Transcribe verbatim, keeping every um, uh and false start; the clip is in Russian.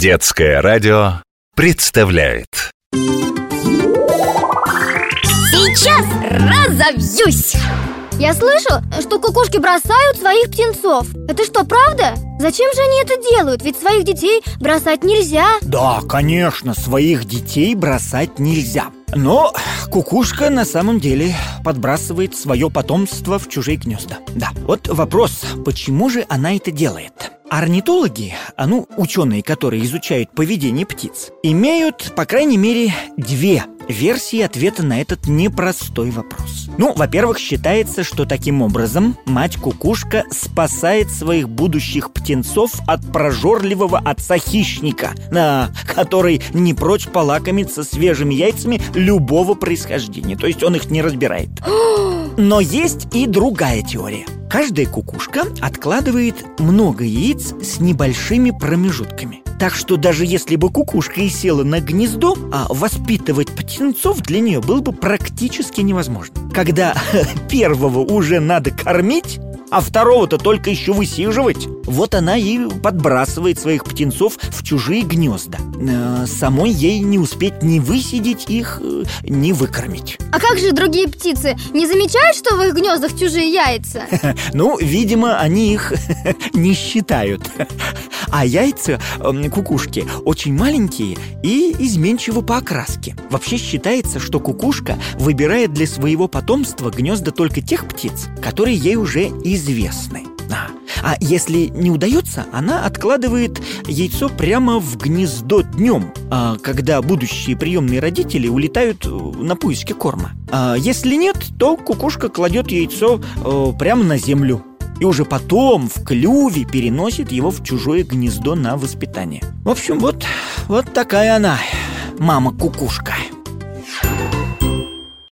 Детское радио представляет. Сейчас разовьюсь! Я слышу, что кукушки бросают своих птенцов. Это что, правда? Зачем же они это делают? Ведь своих детей бросать нельзя. Да, конечно, своих детей бросать нельзя. Но кукушка на самом деле подбрасывает свое потомство в чужие гнезда. Да, вот вопрос, почему же она это делает? Орнитологи, а ну, ученые, которые изучают поведение птиц, имеют, по крайней мере, две версии ответа на этот непростой вопрос. Ну, во-первых, считается, что таким образом мать-кукушка спасает своих будущих птенцов от прожорливого отца-хищника, да, который не прочь полакомиться свежими яйцами любого происхождения, то есть он их не разбирает. Но есть и другая теория. Каждая кукушка откладывает много яиц с небольшими промежутками. Так что даже если бы кукушка и села на гнездо, а воспитывать птенцов для нее было бы практически невозможно. Когда первого уже надо кормить, а второго-то только еще высиживать, вот она и подбрасывает своих птенцов в чужие гнезда. Э, самой ей не успеть ни высидеть их, ни выкормить. А как же другие птицы? Не замечают, что в их гнездах чужие яйца? Ну, видимо, они их не считают. А яйца кукушки очень маленькие и изменчивы по окраске. Вообще считается, что кукушка выбирает для своего потомства гнезда только тех птиц, которые ей уже известны. А, а если не удается, она откладывает яйцо прямо в гнездо днем, а, когда будущие приемные родители улетают на поиски корма. А если нет, то кукушка кладет яйцо а, прямо на землю и уже потом в клюве переносит его в чужое гнездо на воспитание. В общем, вот, вот такая она, мама-кукушка.